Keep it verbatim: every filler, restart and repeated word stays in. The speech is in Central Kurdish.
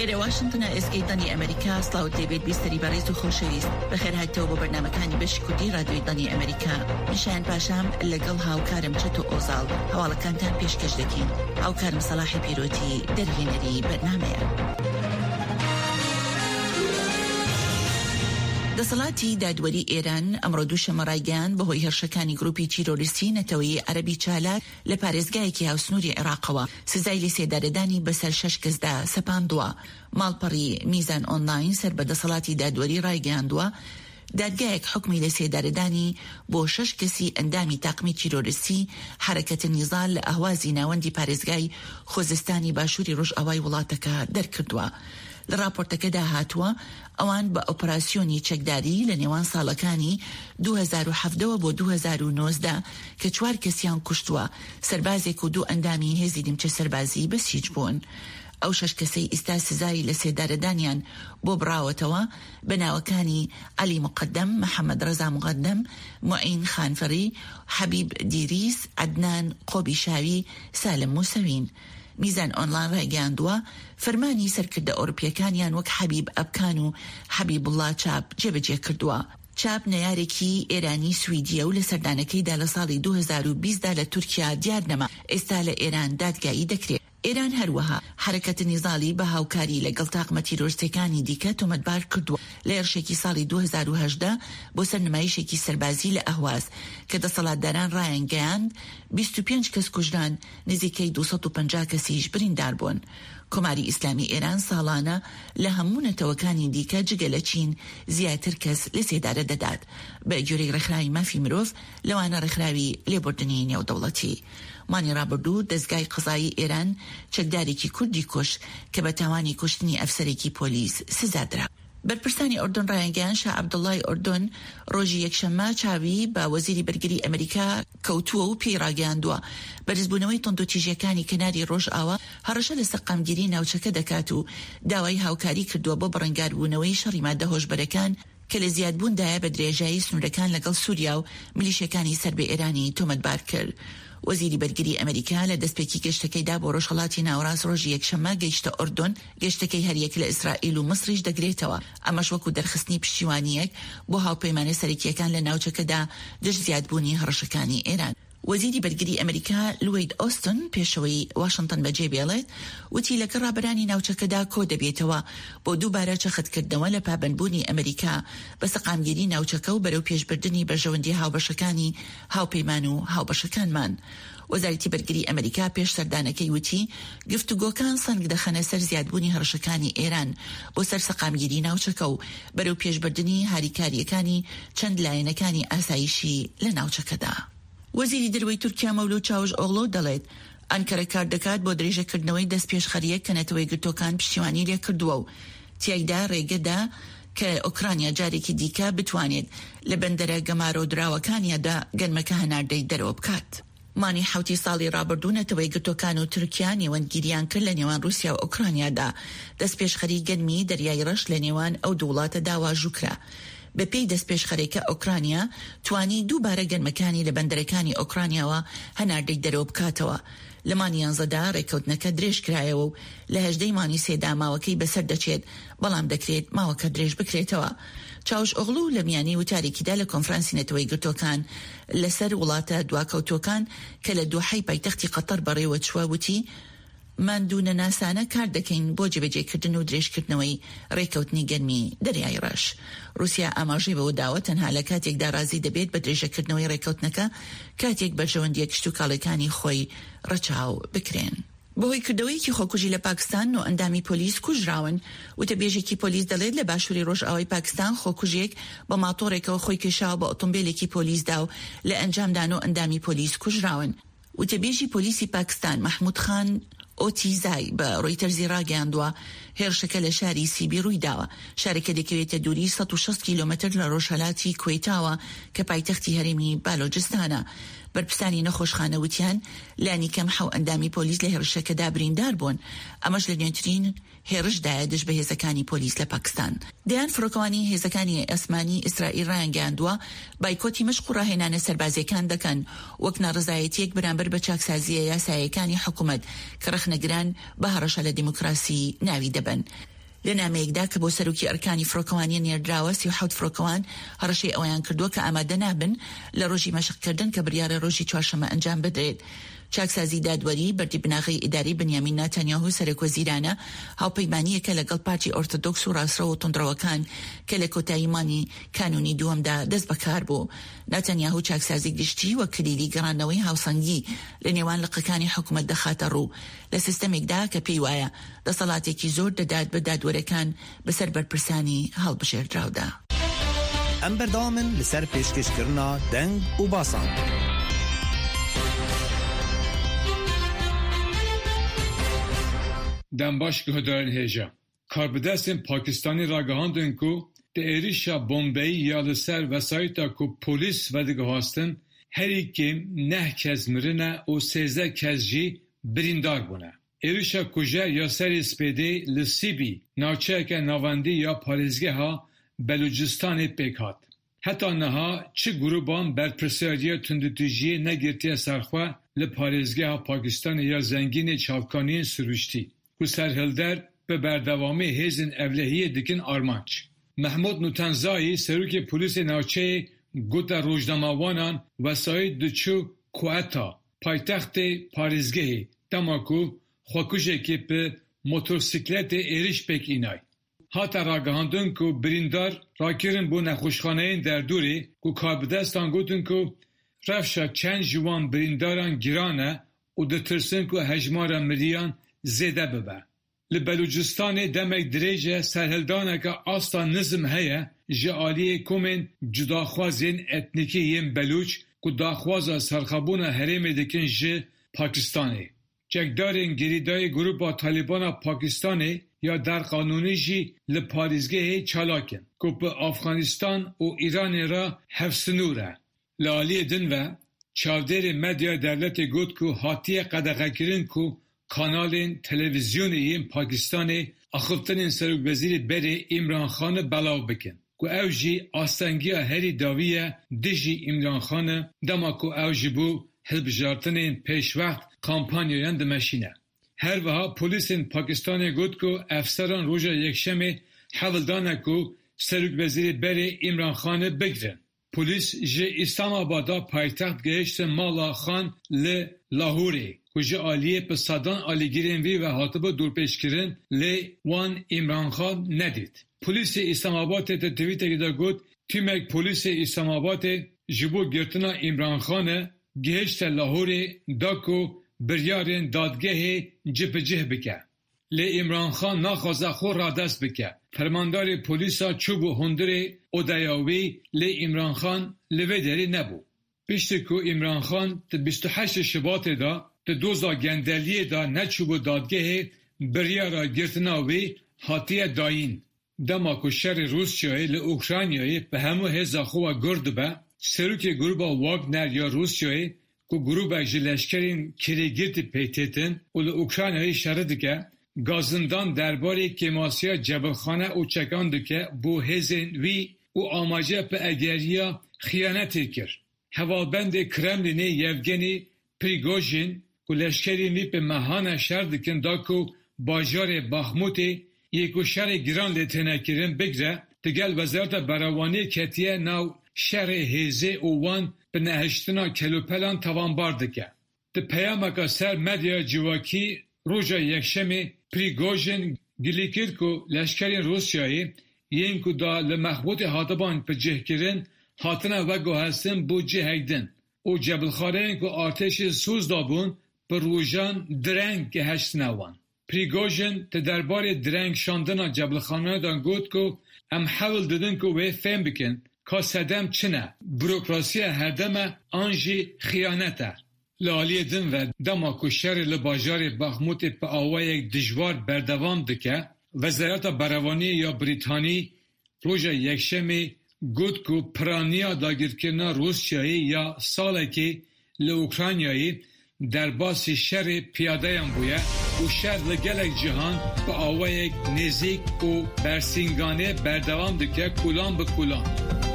ئێرە واشنگتن ئێسکەی ئەمریکا سلااو دەبێت بیستری بەڕێز و خۆشەویست بەخێر هاتەوە بۆ بەرنامەکانی بەشی کوردی رادیۆی دانی ئەمریکا. نیشان پاشام لەگەڵ هاوکارم چەتۆ ئۆزاڵ هەواڵەکانتان پێشکەش دەکەین. هاوکارم سەلاحی پیرۆتی دەرهێنەری بەرنامەیە. دەسەڵاتی دادوەری ئێران ئەمڕۆ دووشەمە ڕایگەیاند بەهۆی هێرشەکانی گروپی تیرۆریستی نەتەوەیی عەرەبی چالاک لە پارێزگایەکی هاوسنووری عێراقەوە سزای لێسێدارەدانی بەسەر شەش کەسدا سەپاندووە. ماڵپەڕی میزان ئۆنلاین سەر بە دەسەڵاتی دادوەری ڕایگەیاندووە دادگایەک حکمی لێسێدارەدانی بۆ شەش کەسی ئەندامی تاقمی تیرۆریستی حرەکەتە نیزال لە ئاوازی ناوەندی پارێزگای خۆزستانی باشووری ڕۆژئاوای وڵاتەکە دەرکردووە. لە راپۆرتەکەدا هاتووە ئەوان بە ئۆپراسیۆنی چەکداری لە نێوان ساڵەکانی دوو هەزار و هەفت بۆ دوو هەزار و نۆزدە کە چوار کەسیان کوشتووە، سەربازێک و دوو ئەندامی هێزی نیمچە سەربازی بەسیج بوون. ئەو شەش کەسەی ئێستا سزای لە سێدارەدانیان بۆ بڕاوەتەوە بە ناوەکانی عەلی مقدم، محەممەد ڕەزا مقدم، موعین خانفەری، حەبیب دیریس، عەدنان قۆبیشاوی، سالم موسەوین. میزان ئۆنلاین ڕایگەیاندووە فەرمانی سەرکردە ئۆروپیەکانیان وەک حەبیب ئەبکان و حەبیبوڵڵا چاپ جێبەجێ کردووە. چاپ نەیارێکی ئێرانی سویدیە و لە سەردانەکەیدا لە ساڵی دوو هەزار و بیستدا لە تورکیا دیار نەما، ئێستا لە ئێران دادگایی دەکرێت. ئێران هەروەها حرەکەتە نیزاڵی بە هاوکاری لەگەڵ تاقمە تیرۆریستەکانی دیکە تۆمەتبار کردووە لە هێرشێکی ساڵی دوو هەزار و هەژدە بۆ سەر نمایشێکی سەربازی لە ئەهواز کە دەسەڵاتداران ڕایانگەیاند بیست و پێنج کەس کوژران، نزیکەی دوو سەد و پەنجا کەسیش بریندار بوون. کۆماری ئیسلامی ئێران ساڵانە لە هەموو نەتەوەکانی دیکە جگە لە چین زیاتر کەس لە سێدارە دەدات بە گوێرەی ڕێکخراوی مافی مرۆڤ لەوانە ڕێکخراوی لێبوردنی نێودەوڵەتی. مانی ڕابردوو دەستگای قەزایی ئێران چەکدارێکی کوردی کوش کە بە تاوانی کوشتنی ئەفسەرێکی پۆلیس سزادرا. بەرپرسانی ئوردن ڕایانگەیان شا عەبدوڵڵای ئوردن ڕۆژی یەکشەممە چاوی بە وەزیری بەرگری ئەمریکا کەوتووە و پێی ڕاگەیاندووە بەرزبوونەوەی تۆندۆتیژیەکانی کەناری ڕۆژئاوا هەڕەشە لە سەقامگیری ناوچەکە دەکات و داوای هاوکاری کردووە بۆ بەڕەنگاربوونەوەی شەڕی ماددە هۆشبەرەکان کە لە زیادبووندایە بە درێژایی سنوورەکان لەگەڵ سووریا و ملیشەکانی سەربە ئێرانی تۆمەتبار کرد. وەزیری بەرگری ئەمریکا لە دەستپێکی گەشتەکەیدا بۆ ڕۆژهەڵاتی ناوەڕاست ڕۆژی یەکشەممە گەیشتە ئوردن، گەشتەکەی هەریەک لە ئیسرائیل و مەسریش دەگرێتەوە. ئەمەش وەکو دەرخستنی پشتیوانیەک بۆ هاوپەیمانە سەرەکیەکان لە ناوچەکەدا دژ زیادبوونی هەڕەشەکانی ئێران. وەزیری بەرگری ئەمریکا لوید ئۆستن پێشەوەی واشنگتن بەجێ بێڵێت وتی لەگەڵ ڕابەرانی ناوچەکەدا کۆ دەبێتەوە بۆ دووبارە چەخەتکردنەوە لە پابەندبوونی ئەمریکا بە سەقامگیری ناوچەکە و بەرەو پێشبردننی بەرژەوەندی هاوبەشەکانی هاوپەیمان و هاوبەشەکانمان. وەزارەتی بەرگری ئەمریکا پێش سەردانەکەی وتی گفتوگۆکان سەنگ دەخەنە سەر زیادبوونی هەڕەشەکانی ئێران بۆ سەر سەقامگیری ناوچەکە و بەرەو پێشبردننی هاریکاریەکانی چەند لایەنەکانی ئاسایشی لە ناوچەکەدا. وەزیری دەروەی تورکیا مەولود چاوش ئۆغڵۆ دەڵێت ئەنکەرە کار دەکات بۆ درێژەکردنەوەی دەست پێشخەریەک کە نەتەوەی گرتوەکان پشتیوانی لێ کردووە و تیایدا ڕێگەدا کە ئۆکرانیا جارێکی دیکە بتوانێت لە بەندەرە گەمارۆدراوەکانیادا گەنمەکە هەناردەی دەرەوە بکات. مانی حوتی ساڵی ڕابردوو نەتەوەی گرتوەکان و تورکیا نێوەندگیریان کرد لە نێوان رووسیا و ئۆکرانیادا دەست پێشخەری گەنمی دەریای ڕەش لە نێوان ئەو دوو وڵاتەدا واژووکرا. بە پێی دەست پێشخەرێکە ئۆکرانیا توانی دووبارە گەنمەکانی لە بەندەرەکانی ئۆکرانیاوە هەناردەی دەرەوە بکاتەوە. لە مانی یانزەدا ڕێکەوتنەکە درێژ کرایەوە و لە هەژدەی مانی سێدا ماوەکەی بەسەر دەچێت، بەڵام دەکرێت ماوەکە درێژ بکرێتەوە. چاوش ئۆغڵو لە میانی وتارێکیدا لە کۆنفرانسی نەتەوەی گرتوەکان لەسەر وڵاتە دواکەوتوەکان کە لە دۆحەی پایتەختی قەتەر بەڕێوە چووە وتی ماندوونە ناسانە کار دەکەین بۆ جێبەجێکردن و درێژکردنەوەی ڕێکەوتنی گەنمی دەریای ڕەش. رووسیا ئاماژەی بەوە داوە تەنها لە کاتێکدا رازی دەبێت بە درێژەکردنەوەی ڕێکەوتنەکە کاتێک بەرژەوەندیە کشت و کاڵەکانی خۆی ڕەچاو بکرێن. بەهۆی کردەوەیەکی خۆکوژی لە پاکستان و ئەندامی پۆلیس کوژراون. وتەبێژێکی پۆلیس دەڵێت لە باشووری ڕۆژئاوای پاکستان خۆکوژێک بە ماتۆڕێکەوە خۆی کێشاوە بە ئۆتۆمبیلێکی پۆلیسدا و لە ئەنجامدان و ئەندامی پۆلیس کوژراون. وتەبێژی پۆلیسی پاکستان محمود خان ئۆتیزای بە ڕۆیتەرزی ڕاگەیاندووە هێرشەکە لە شاری سیبی ڕووی داوە، شارێکە دەکەوێتە دووری سەد و شەست کیلۆمەتر لە ڕۆژهەلاتی کوێتاوە کە پایتەختی هەرێمی بالۆجستانە. بەرپرسانی نەخۆشخانە وتیان لانی کەم حەو ئەندامی پۆلیس لە هێرشەکەدا بریندار بوون. ئەمەش لە نوێترین هێرشدایە دژ بە هێزەکانی پۆلیس لە پاکستان. دەیان فڕۆکەوانی هێزەکانی ئەسمانی ئیسرائیل ڕایانگەیاندووە بایکۆتی مشق و ڕاهێنانە سەربازیەکان دەکەن وەک ناڕزایەتیەک بەرامبەر بە چاکسازیە یاسایەکانی حکوومەت کە ڕەخنەگران بە هەڕەشە لە دیموکراسی ناوی دەبن. لنامەیەکدا کە بۆ سەرۆکی ئەرکانی فڕۆکەوانی نێردراوە سی و حەوت فڕۆکەوان هەڕەشەی ئەویان کردووە کە ئامادە نابن لە ڕۆژی مەشقکردن کە بڕیارە ڕۆژی چوارشەمە ئەنجام بدرێت. چاکسازی دادوەری بەردی بناغی ئیداری بنیامین ناتانیاهو سەرۆکوەزیرانە هاوپەیمانیەکە لەگەڵ پارتی ئۆرتۆدۆکس و ڕاستڕەوە و تۆندڕەوەکان کە لە کۆتاییمانی کانونی دووەمدا دەست بەکار بوو. ناتانیاهو چاکسازی گشتی وە کلیلی گەڕاندنەوەی هاوسەنگی لە نێوان لقەکانی حکوومەت دەخاتە ڕوو لە سیستەمێکدا کە پێی وایە دەسەڵاتێکی زۆر دەدات بە دادوەرەکان بەسەر بەرپرسانی هەڵبژێردراودا. ئەم بەردەوامن لەسەر پێشکەشکردنا دەنگ و باسان. دنباش گهدارن هیجا کاربدستین پاکستانی را گهاندن کو ده ایریشا بومبئی یا لسر وسایتا کو پولیس و دگه هاستن هری کم نه کز مرنه و سیزده کز جی بریندار بونه. ایریشا کجا یا سری سپیده لسیبی ناچه که نواندی یا پارزگه ها بلوچستان پیکات. حتی نها چه گروبان برپرسیاری تندتوجی نگرتی سرخواه لپارزگه ها پاکستان یا زنگین چاوکانی سروشتی. که سرهلدر به بردوامی هزین اولهی دکن آرمانچ. محمود نوتنزایی سروک پولیس ناوچه گوتا روزنامه‌وانان وسایل دچو کوئتا پایتخت پاریزگهی دماکو خوکوشه که به موتورسیکلت ایریش پک اینای. هاتا راگهاندن که بریندار راکرین بو نخوشخانه در دوری که کاربدستان گوتن که رفشا چند جوان برینداران گرانه و دترسن که هجمار مریان زیده ببه. لبلوچستان دمک دریجه سرهلدانه که آستا نظم هیا جعالی کومن جداخوازین اتنیکی یم بلوچ که داخوازا سرخبون حریم دکن جه پاکستانی. چکدارین گریدای گروپا طالبان پاکستانی یا در قانونی جی لپاریزگه چالاکن که به افغانستان و ایران را حفظنوره. لالی دن و چاودر مدیا دولت گود که حاتیه قدقه کرن که کانالین تلویزیونی پاکستانی اخفتنین سروک وزیر بری عمران خان بلاو بکن که او جی آستنگی هری داویه دیجی عمران خان دما که او جی بو هلبجارتنین پیش وقت کامپانیویان دمشینه. هر وها پولیسین پاکستانی گود که افسران روژا یکشمی حولدانه که سروک وزیر بری عمران خان بگرن. پولیس جی اسلام آبادا پایتخت گهشت مالا خان ل لاهوری کجا آلیه به صدان آلیگیرین وی و حاطبه دورپیشکرین لی وان عمران خان ندید. پولیس اسلام آباد تا توییتر دا گود تیمک پولیس اسلام آباد جبو گرتنا عمران خان گهشت لاهوری داکو بریارین دادگه جب جه بکه. لی عمران خان ناخوازه خور را دست بکه. فرماندار پولیسا چوبو هندره اودایاوی لی عمران خان لوی داری نبو. پیشتی که عمران خان تا بیست و هشت شباط دا تا دوزا گندلیه دا نچوبو دادگه بریارا گرتناوی حاتیه داین. دما که شر روسیای لی اوکراینیای به همو هزا خواه گرد به سروک گروبا واگنر یا روسیای که گروبا جلشکرین کریگیرتی پیتیتن و لی اوکراینیای شرده که گازندان درباره کماسیا جبلخانه او چکانده که بو هزین وی او آماجه به اگریا خیانتی کرد. هوابند کرملینی یوگنی پریگوژین که لشکرینی به مهان شرد کنده که باجار باخموتی یکو شر گران لیتنه کرن بگره تگل وزارت براوانی کتیه ناو شر هیزه اووان به نهشتنا کلوپلان توان بارده که. ده پیامکا سر مدیا جواکی روژا یکشمی پریگوژین گلی کرد که لشکرین روسیایی یین که دا لمخبوط حاطبان په جه کرن حاطنه و گوهستن بو جه هیدن او جبلخارین که آرتش سوز دابون پر روژان درنگ که هشت نوان. پریگوژین تا دربار درنگ شاندن جبلخانه دان گود که ام حول دادن که وی فهم بکن که صدم چنه بروکراسی هردمه آنجی خیانته. لالی دن و دما کشر لباجار بخموت پا آوه یک دجوار بردوام دکه وزارت براوانی یا بریتانی روژا یکشمی گود که پرانیا داگیرکرنا روسیایی یا ساله که لوکرانیایی در باس شر پیاده هم بویه و شر لگلک جهان پا آوه یک نزیک و برسینگانه بردوام دکه کلان به کلان.